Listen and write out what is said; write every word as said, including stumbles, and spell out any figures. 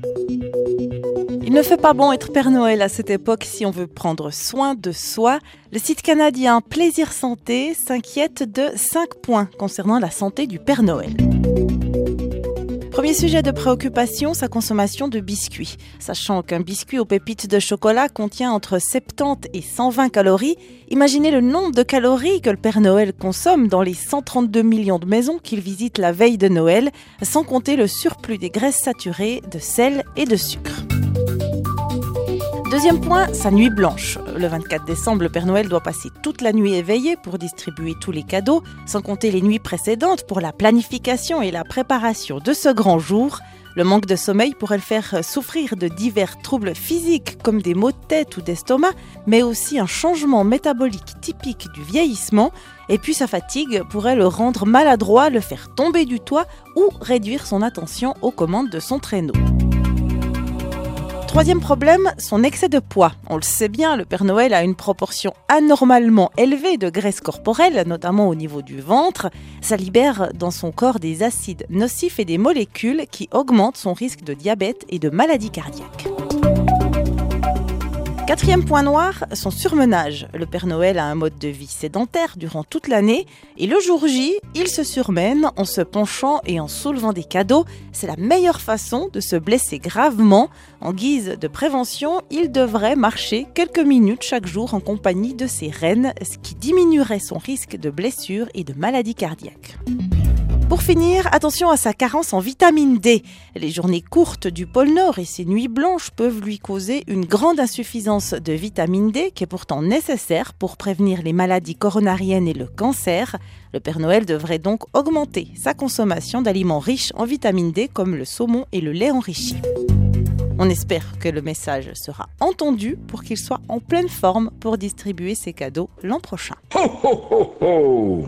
Il ne fait pas bon être Père Noël à cette époque si on veut prendre soin de soi. Le site canadien Plaisir Santé s'inquiète de cinq points concernant la santé du Père Noël. Premier sujet de préoccupation, sa consommation de biscuits. Sachant qu'un biscuit aux pépites de chocolat contient entre soixante-dix et cent vingt calories, imaginez le nombre de calories que le Père Noël consomme dans les cent trente-deux millions de maisons qu'il visite la veille de Noël, sans compter le surplus des graisses saturées, de sel et de sucre. Deuxième point, sa nuit blanche. Le vingt-quatre décembre, le Père Noël doit passer toute la nuit éveillé pour distribuer tous les cadeaux, sans compter les nuits précédentes pour la planification et la préparation de ce grand jour. Le manque de sommeil pourrait le faire souffrir de divers troubles physiques comme des maux de tête ou d'estomac, mais aussi un changement métabolique typique du vieillissement. Et puis sa fatigue pourrait le rendre maladroit, le faire tomber du toit ou réduire son attention aux commandes de son traîneau. Troisième problème, son excès de poids. On le sait bien, le Père Noël a une proportion anormalement élevée de graisse corporelle, notamment au niveau du ventre. Ça libère dans son corps des acides nocifs et des molécules qui augmentent son risque de diabète et de maladie cardiaque. Quatrième point noir, son surmenage. Le Père Noël a un mode de vie sédentaire durant toute l'année et le jour J, il se surmène en se penchant et en soulevant des cadeaux. C'est la meilleure façon de se blesser gravement. En guise de prévention, il devrait marcher quelques minutes chaque jour en compagnie de ses reines, ce qui diminuerait son risque de blessure et de maladie cardiaque. Pour finir, attention à sa carence en vitamine D. Les journées courtes du pôle Nord et ses nuits blanches peuvent lui causer une grande insuffisance de vitamine D qui est pourtant nécessaire pour prévenir les maladies coronariennes et le cancer. Le Père Noël devrait donc augmenter sa consommation d'aliments riches en vitamine D comme le saumon et le lait enrichi. On espère que le message sera entendu pour qu'il soit en pleine forme pour distribuer ses cadeaux l'an prochain. Ho, ho, ho, ho.